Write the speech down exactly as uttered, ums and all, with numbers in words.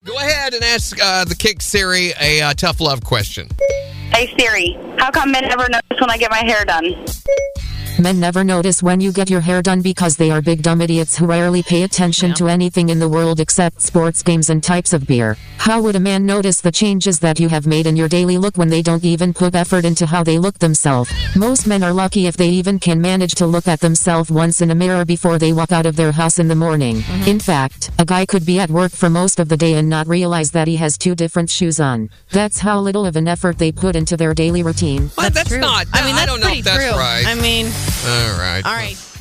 Go ahead and ask uh, the Kick Siri a uh, tough love question. Hey Siri, how come men never notice when I get my hair done? Men never notice when you get your hair done because they are big dumb idiots who rarely pay attention yeah. to anything in the world except sports games and types of beer. How would a man notice the changes that you have made in your daily look when they don't even put effort into how they look themselves? Most men are lucky if they even can manage to look at themselves once in a mirror before they walk out of their house in the morning. Mm-hmm. In fact, a guy could be at work for most of the day and not realize that he has two different shoes on. That's how little of an effort they put into their daily routine. Well, that's, that's not. I mean, that's I don't know pretty if that's true. right. I mean, all right. All right.